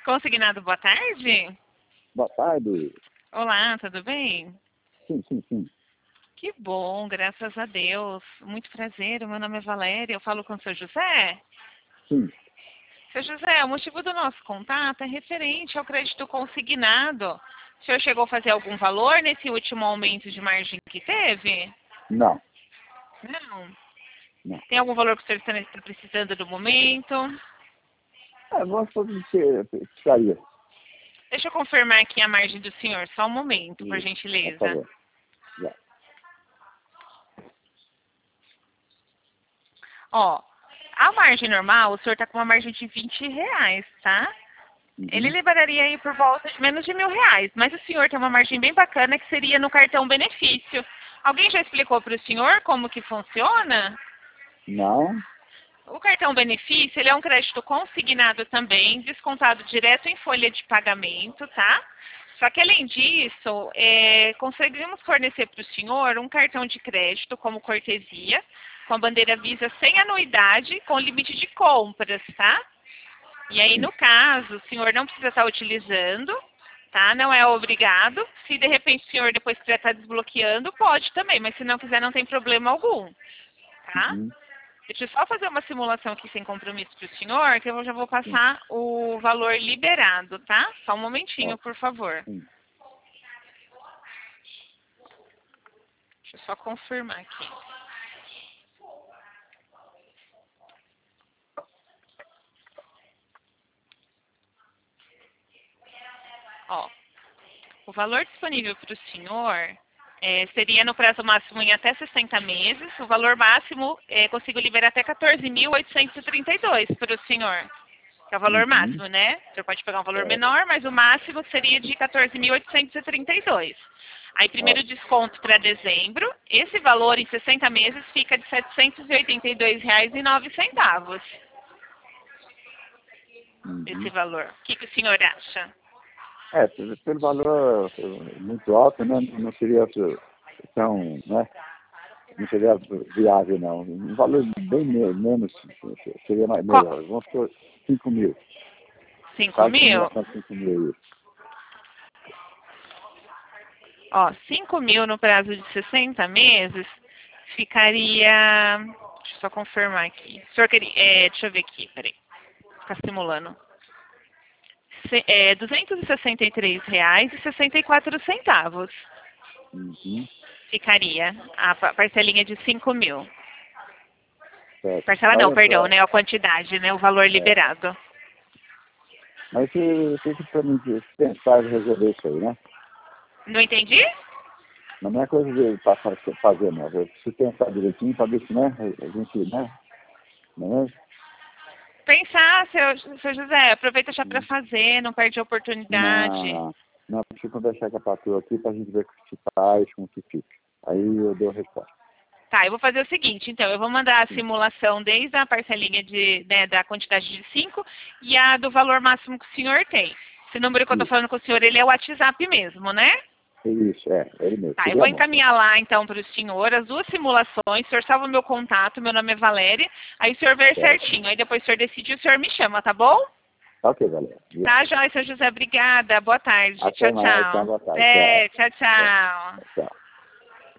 Consignado, boa tarde. Boa tarde. Olá, tudo bem? Sim. Que bom, graças a Deus. Muito prazer, o meu nome é Valéria, eu falo com o seu José. Sim. Seu José, o motivo do nosso contato é referente ao crédito consignado. O senhor chegou a fazer algum valor nesse último aumento de margem que teve? Não. Não. Tem algum valor que o senhor está precisando do momento? Vamos fazer ficaria. Deixa eu confirmar aqui a margem do senhor, só um momento, por Por gentileza. favor. Já. Ó, a margem normal, o senhor está com uma margem de R$ 20, tá? Ele liberaria aí por volta de menos de R$ 1.000, mas o senhor tem uma margem bem bacana que seria no cartão benefício. Alguém já explicou para o senhor como que funciona? Não. O cartão benefício, ele é um crédito consignado também, descontado direto em folha de pagamento, tá? Só que além disso, conseguimos fornecer para o senhor um cartão de crédito como cortesia, com a bandeira Visa sem anuidade, com limite de compras, tá? E aí, no caso, o senhor não precisa estar utilizando, tá? Não é obrigado. Se de repente o senhor depois quiser estar desbloqueando, pode também, mas se não quiser, não tem problema algum, tá? Deixa eu só fazer uma simulação aqui sem compromisso para o senhor, que eu já vou passar o valor liberado, tá? Só um momentinho, por favor. Deixa eu só confirmar aqui. Ó, o valor disponível para o senhor seria no prazo máximo em até 60 meses. O valor máximo consigo liberar até 14.832 para o senhor. Que é o valor máximo, né? O senhor pode pegar um valor menor, mas o máximo seria de 14.832. Aí, primeiro desconto para dezembro. Esse valor em 60 meses fica de R$ 782,09. Esse valor. O que o senhor acha? Pelo valor muito alto, né? Não seria tão, né? Não seria viável, não. Um valor bem menos seria melhor. Vamos por 5 mil. 5 mil? 5 mil. Ó, 5 mil no prazo de 60 meses ficaria... Deixa eu só confirmar aqui. O senhor queria... deixa eu ver aqui, peraí. Ficar simulando. R$ 263,64. Ficaria a parcelinha de 5 mil. Parcela não, perdão, né? A quantidade, né? O valor liberado. Mas você para mim pensar em resolver isso aí, né? Não entendi? Não é coisa de fazer, não. Eu preciso pensar direitinho para ver se, né? A gente, né? Não é? Pensar, seu José, aproveita já para fazer, não perde a oportunidade. Não, deixa eu conversar com a patroa aqui para a gente ver o que se faz, como que fica. Aí eu dou a resposta. Tá, eu vou fazer o seguinte, então, eu vou mandar a simulação desde a parcelinha da quantidade de 5 e a do valor máximo que o senhor tem. Esse número que eu estou falando com o senhor, ele é o WhatsApp mesmo, né? Isso, ele mesmo. Tá, eu vou encaminhar lá, então, para o senhor as duas simulações. O senhor salva o meu contato, meu nome é Valéria. Aí o senhor vê certinho. Aí depois o senhor decide, o senhor me chama, tá bom? Ok, Valéria. Tá, joia, seu José. Obrigada. Boa tarde. Até Tchau, mais, tchau. boa tarde. Tchau. Tchau.